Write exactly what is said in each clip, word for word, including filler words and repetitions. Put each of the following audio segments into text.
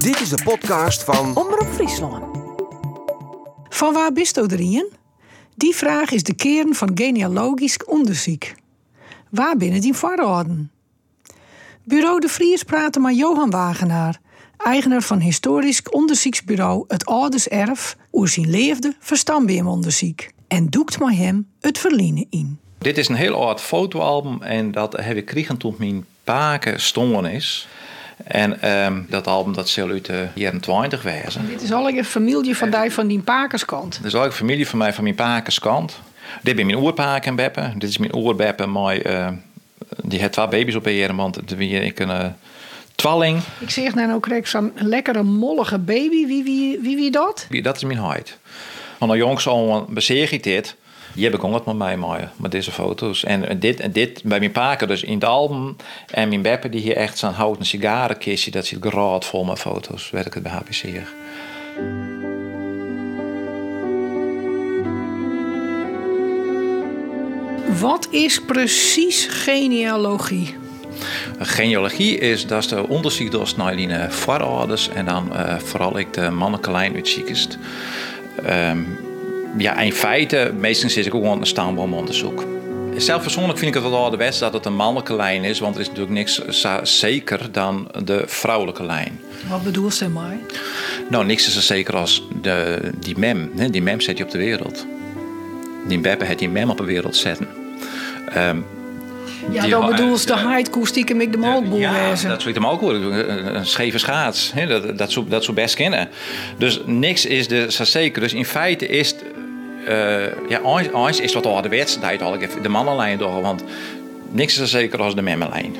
Dit is de podcast van Omroep Friesland. Van waar bist u erin? Die vraag is de kern van genealogisch onderzoek. Waar binnen die voorouderen? Bureau De Vries praten met Johan Wagenaar, eigenaar van historisch onderzoeksbureau Het Ouders Erf, oer zijn leefde verstandbeemonderzoek. En doekt met hem het verliezen in. Dit is een heel oud fotoalbum en dat heb ik gekregen toen mijn paken stonden is. En um, dat album dat zal uit de jaren twintig wezen. Dit is al een familie van die van die pakerskant. Dit is ook een familie van mij van mijn pakerskant. Dit ben mijn oerpaken en beppe. Dit is mijn oerbeppe, maar uh, die heeft twee baby's op een want toen ben ik een uh, twalling. Ik zeg nou ook correct zo'n lekkere mollige baby. Wie wie wie wie dat? Dat is mijn huid. Van de jongs al bezeg ik dit. Je begon het met mij mooi, met deze foto's. En dit, en dit bij mijn paken dus in het album. En mijn beppe die hier echt zo'n houten sigarenkistje. Dat zit graad vol met foto's. Werd ik het bij H P C. Wat is precies genealogie? Genealogie is dat de onderzoek doet naar die voorouders. En dan uh, vooral ik de mannenkelijn uitziekest. Um, Ja, in feite, meestal is ik ook gewoon een stamboomonderzoek. Zelf persoonlijk vind ik het wel ouderwets dat het een mannelijke lijn is, want er is natuurlijk niks zeker dan de vrouwelijke lijn. Wat bedoel je mij? Nou, niks is zo zeker als de, die mem. Hè? Die mem zet je op de wereld. Die beppe het die mem op de wereld zetten. Um, Ja, dan bedoel je de heidkoe stiekem ik de malkboer ja, wezen. dat zou ik de malkboer. Een scheve schaats. Hè? Dat, dat, zou, dat zou best kennen. Dus niks is de zo zeker. Dus in feite is het, Uh, ja, eens is wat ouderwets, dat al even de mannenlijn door, want niks is zo zeker als de memmenlijn.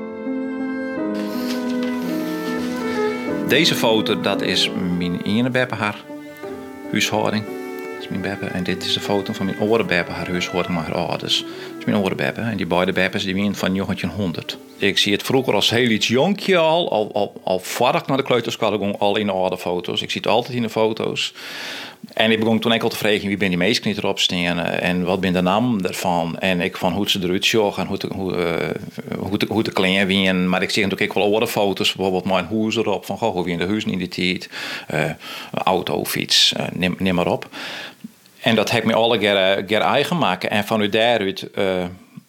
Deze foto, dat is mijn ene beppe haar huishouding. Dat is mijn beppe. En dit is de foto van mijn andere beppe haar huishouding met haar ouders. Dat is mijn andere beppe. En die beide beppes die winnen van negentienhonderd. Ik zie het vroeger als heel iets jonkje al, al, al, al vaak naar de kleuterschool, al in de oude foto's. Ik zie het altijd in de foto's. En ik begon toen ook al te vragen wie ben die meisjes erop staan en wat ben de naam ervan en ik van hoe ze eruit zag en hoe de, hoe, uh, hoe de, hoe de klein wien. Maar ik zie natuurlijk ook wel oude foto's, bijvoorbeeld mijn huis erop van goh, hoe wien de huizen in die tijd, uh, auto, fiets, uh, neem, neem maar op. En dat heb ik me alle keer, keer eigen maken en vanuit daaruit uh,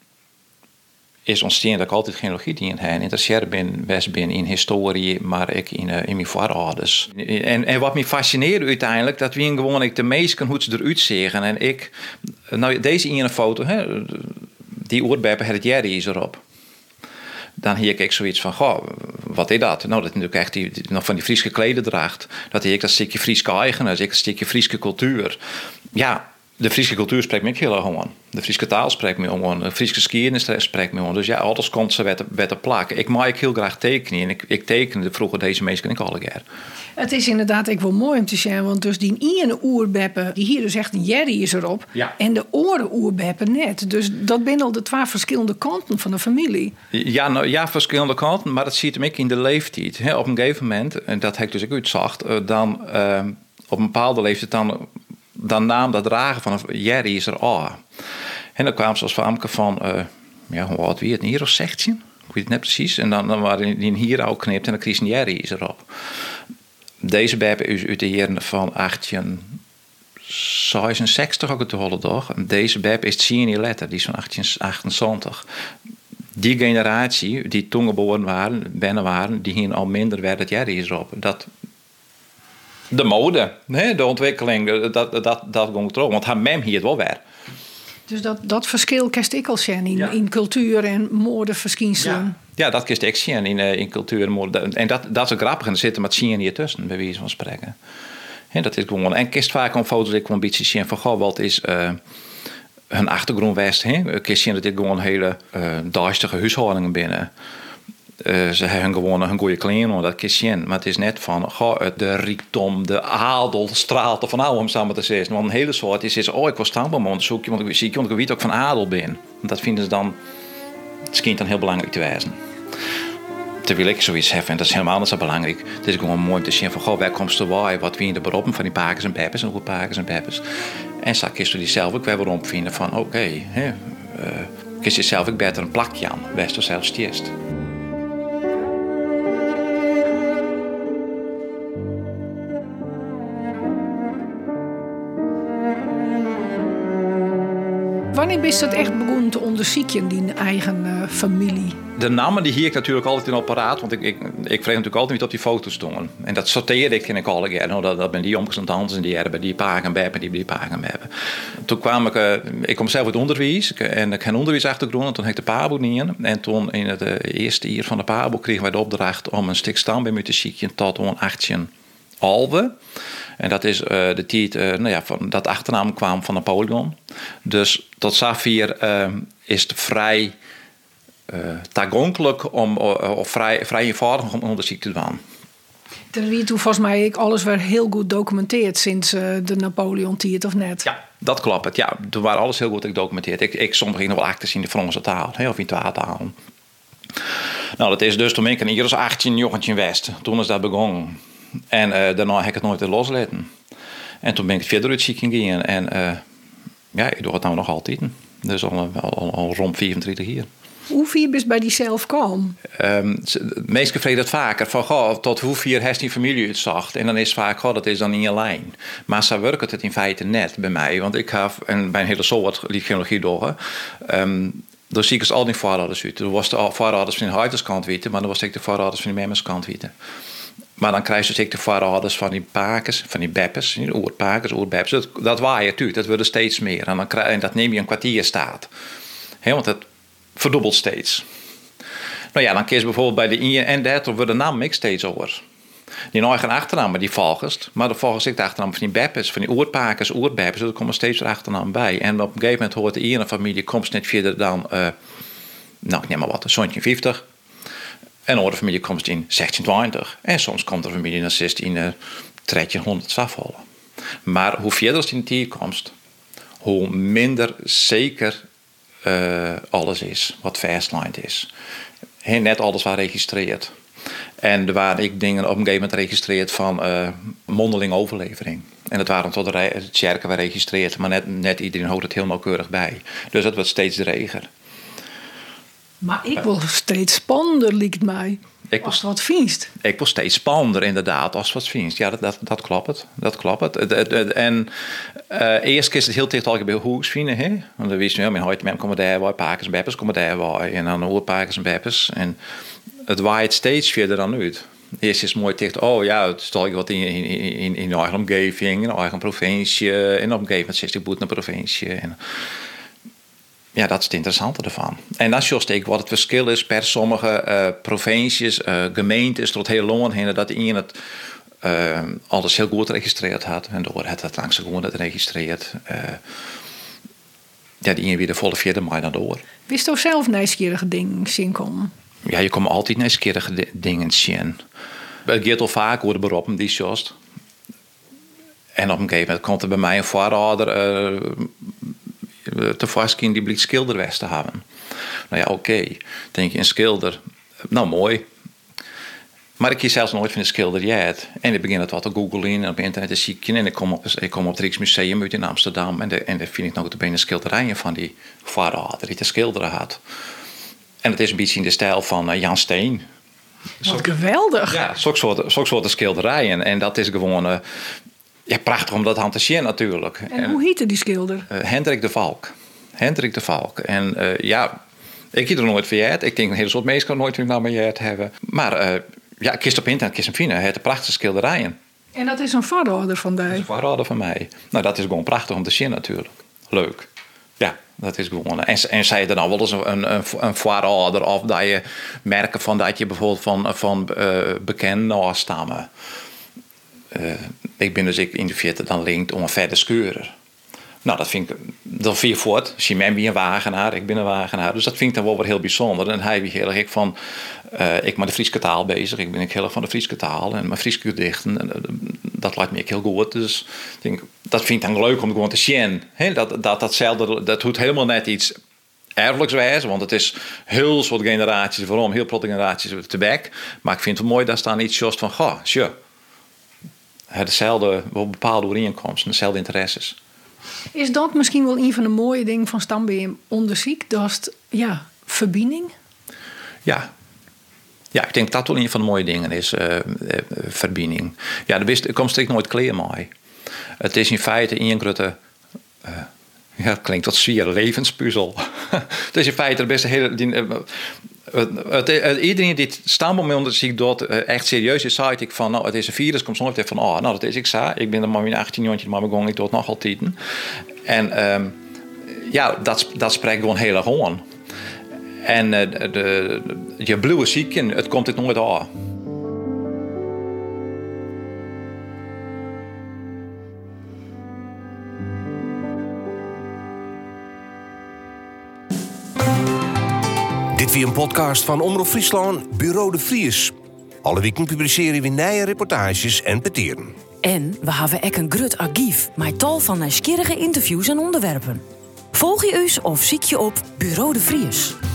is ontstaan dat ik altijd genealogie in heb. Interesseerd ben, best ben in historie, maar ik in, uh, in mijn voorouders. En, en wat me fascineerde uiteindelijk, dat we gewoon ik de meesten hoe ze eruit zeggen. En ik, nou deze ene foto, hè, die oorbeppen het Jerry is erop. Dan hier ik zoiets van, goh, wat is dat? Nou, dat is natuurlijk echt die, die, nog van die Friese klederdracht. Dat ik dat stukje Frieske eigen, dat is een stukje Friese cultuur. Ja. De Friese cultuur spreekt me ook heel erg aan. De Friese taal spreekt me aan. De Friese geschiedenis spreekt me aan. Dus ja, alles komt ze met te plakken. Ik maak heel graag tekenen. En ik, ik tekende vroeger deze mensen ik alle keer. Het is inderdaad ook wel mooi om te zeggen. Want dus die ene oerbeppen, die hier dus echt een Jerry is erop. Ja. En de oren oerbeppen net. Dus dat zijn al de twee verschillende kanten van de familie. Ja, nou, ja, verschillende kanten. Maar dat ziet hem ook in de leeftijd. He, op een gegeven moment, en dat heb ik dus ook uitzacht. Dan uh, op een bepaalde leeftijd dan... dan naam dat dragen van een Jerry is er A. En dan kwamen ze als Amke van, uh, ja, hoe oud wie het, een hier of zestien? Ik weet het net precies. En dan, dan waren die hier ook knipt en dan kreeg een Jerry is erop. Deze beppe is uit de jaren van achttien zesenzestig ook het holle dag. En deze beppe is tien letter, die is van achttien achtenzontig. Die generatie die toen geboren waren, binnen waren, die hier al minder werd het Jerry is erop. Dat De mode, de ontwikkeling, dat, dat, dat ging terug. Want haar mem hier het wel weer. Dus dat, dat verschil kerst ik al zien in, ja. in cultuur en modeverschijnselen. Ja. ja, dat kerst ik zien in, in cultuur en mode. En dat, dat is ook grappig. En er zitten wat zien hier tussen, bij wijze van spreken. En dat is gewoon. En kerst vaak om foto's ik een beetje zien van goh, wat is uh, hun achtergrond west. Kerst zien dat dit gewoon hele uh, duistere huishoudingen binnen. Uh, ze hebben gewoon een goede kleding, dat kistje. Maar het is net van goh, de rijkdom, de adel straalt er van al om samen te zeggen. Want een hele soort is, is oh, ik was stamboomonderzoekje, want ik zie want ik weet ook van adel ben. Want dat vinden ze dan, het schijnt dan heel belangrijk te wijzen. Terwijl ik zoiets heb, en dat is helemaal niet zo belangrijk. Het is gewoon mooi te zien van goh, waar komt de waai, wat wie de beroepen van die pakers en peppers en hoe pakers en peppers. En zo kun je die zelf ook weer waarom vinden van oké, okay, uh, kun je zelf ook beter een plakje aan, best of zelfs eerst. Wanneer is dat echt begonnen te onderzoeken, die eigen uh, familie? De namen die hier ik natuurlijk altijd in apparaat, want ik, ik, ik vreeg natuurlijk altijd niet op die foto's stonden. En dat sorteerde ik in ik alle keer. Nou, dat, dat ben die onkels en tantes en die hebben die pagen en beppen, die die pagen en beppen. Toen kwam ik, uh, ik kom zelf uit onderwijs en ik heb een onderwijsachtergrond en toen heb ik de Pabo niet in. En toen in het uh, eerste jaar van de Pabo kregen wij de opdracht om een stuk stamboom te zieken tot on achttien Alve. En dat is uh, de tijd uh, nou ja, van, dat achternaam kwam van Napoleon. Dus tot zover uh, is het vrij uh, toegankelijk om, uh, of vrij, vrij eenvoudig om onderzoek te doen. Er wie toen volgens mij ik alles weer heel goed documenteerd sinds uh, de Napoleon-tijd, of net? Ja, dat klopt. Ja, toen waren alles heel goed gedocumenteerd. Ik, ik soms ging nog wel actes in de Franse taal, of in twee talen. Nou, dat is dus toen ik een jaar als achttien jochentje West. Toen is dat begonnen. En uh, daarna heb ik het nooit weer loslaten. En toen ben ik verder uit ziek gegaan. En uh, ja, ik doe het nou nog altijd. Dus al, al, al, al rond vierentwintig jaar. Hoe vier is bij die zelf kwam? Um, Meesten vregen dat vaker. Van, goh, tot hoe vier heeft die familie uitzacht? En dan is het vaak, goh, dat is dan in je lijn. Maar zo werkt het in feite net bij mij. Want ik heb, en bij een hele soort die genealogie door. Um, door zie ik het al die voorouders uit. Er was de voorouders van de huiderskant weten, maar dan was ik de voorouders van de memmerskant weten. Maar dan krijg je dus ook de voorouders van die pakers, van die beppers, die oerpakers, oerbeppers. Dat, dat waait natuurlijk, dat wordt er steeds meer. En, dan krijg, en dat neem je een kwartier staat. He, want het verdubbelt steeds. Nou ja, dan kies je bijvoorbeeld bij de I en dat, dan wordt de naam ik steeds over. Die eigen achternaam, die volgers. Maar dan volgens ik de achternaam van die beppers, van die oerpakers, oerbeppers. Er komen steeds weer achternaam bij. En op een gegeven moment hoort de ene familie komt net verder dan, uh, nou ik neem maar wat, zeventienvijftig. En een andere familie komt in zestienentwintig. En soms komt er een familie naar zestien, dertienhonderd afvallen. Maar hoe verder in de tijd komt, hoe minder zeker uh, alles is wat vastlined is. He, net alles waar registreerd. En er waren ik dingen op een gegeven moment geregistreerd van uh, mondeling overlevering. En dat waren tot de re- kerken waar registreerd, maar net, net iedereen houdt het heel nauwkeurig bij. Dus dat wordt steeds dreger. Maar ik wil steeds spannender, lijkt mij. Ik als het wat vindt. Ik wil steeds spannender, inderdaad, als het wat vindt. Ja, dat, dat, dat klopt het. Dat klopt het. het, het, het en uh, eerst is het heel dicht al bij hoes vinden, hè? Want dan wist je, mijn huid komen daar waar, pakers en beppers komen daar waar, en dan oerpakers en beppers. En het waait steeds verder dan uit. Eerst is het mooi dicht, oh ja, het stel je wat in, in, in, in je eigen omgeving, in je eigen provincie, en op een gegeven moment zit je boet naar provincie. En, ja, dat is het interessante ervan. En dat is juist ook wat het verschil is per sommige uh, provincies, uh, gemeentes, tot heel lang heen, dat iemand het uh, alles heel goed geregistreerd had. En door het het langs gewoon het registreerd. Uh, ja, die weer de volle vierde mei dan door. Wist je zelf nieuwsgierige dingen zien komen? Ja, je komt altijd nieuwsgierige dingen zien. Het gaat al vaak over de beroepen die juist. En op een gegeven moment komt er bij mij een voorouder uh, te vast die blijkt schilderwest te hebben. Nou ja, oké. Okay. Denk je een schilder. Nou, mooi. Maar ik kies zelfs nooit van de schilderij. En ik begin het wat te googlen en op internet te zoeken. En ik kom op, ik kom op het Rijksmuseum uit in Amsterdam. En, de, en daar vind ik nog de benen schilderijen van die voorouder die te schilderen had. En het is een beetje in de stijl van uh, Jan Steen. Wat geweldig. Ja, zo'n soort, zo'n soort schilderijen. En dat is gewoon uh, ja, prachtig om dat aan te zien natuurlijk. En, en hoe heette die schilder? Uh, Hendrik de Valk. Hendrik de Valk. En uh, ja, ik heb er nooit verjaard. Ik denk een hele soort mensen nooit naar me verjaard hebben. Maar uh, ja, kist op internet, kist hem vinden. Het de prachtige schilderijen. En dat is een voorouder van mij. Dat is een voorouder van mij. Nou, dat is gewoon prachtig om te zien natuurlijk. Leuk. Ja, dat is gewoon. En, en zij er nou wel eens een, een, een voorouder of dat je merken van dat je bijvoorbeeld van, van uh, bekende afstammen. Uh, ik ben dus ik in de veertig dan linkt om een verder skeurer. Nou, dat vind ik dan vier voort. Simon wie een Wagenaar, ik ben een Wagenaar. Dus dat vind ik dan wel weer heel bijzonder. En hij wie heel erg van, uh, ik met de Frieske taal bezig. Ik ben ik heel erg van de Frieske taal en mijn Frieske gedichten. Dat lijkt me heel goed. Dus ik denk, dat vind ik dan leuk om gewoon te zien. He, dat, dat, datzelfde, dat doet helemaal net iets erfelijks wijzen. Want het is heel soort generaties, waarom heel protte generaties te bek. Maar ik vind het mooi dat staan iets just van, goh, sure. Hetzelfde, wel bepaalde overeenkomsten, dezelfde interesses. Is dat misschien wel een van de mooie dingen van stamboom onderzoek? Dat is ja, verbinding? Ja. Ja, ik denk dat wel een van de mooie dingen is, uh, uh, verbinding. Ja, er komt strikt nooit kleer mee. Het is in feite een grote uh, Ja, dat klinkt wat zwier levenspuzzel. Dus in feite best een hele... Die, uh, Het, het, iedereen die het standboomonderzoek doet, echt serieus is, zei ik van, nou, het is een virus, komt soms van, oh, nou, dat is ik zo. Ik ben er maar mijn achttien jaar, maar begon ik doe nog altijd. En um, ja, dat, dat spreekt gewoon heel erg aan. En uh, de, de, je blauwe zieken, het komt het nooit aan. Dit weer een podcast van Omroep Friesland, Bureau de Vries. Alle weken publiceren we nieuwe reportages en peteren. En we hebben ook een grut archief met tal van nieuwsgierige interviews en onderwerpen. Volg je ons of zie je op Bureau de Vries.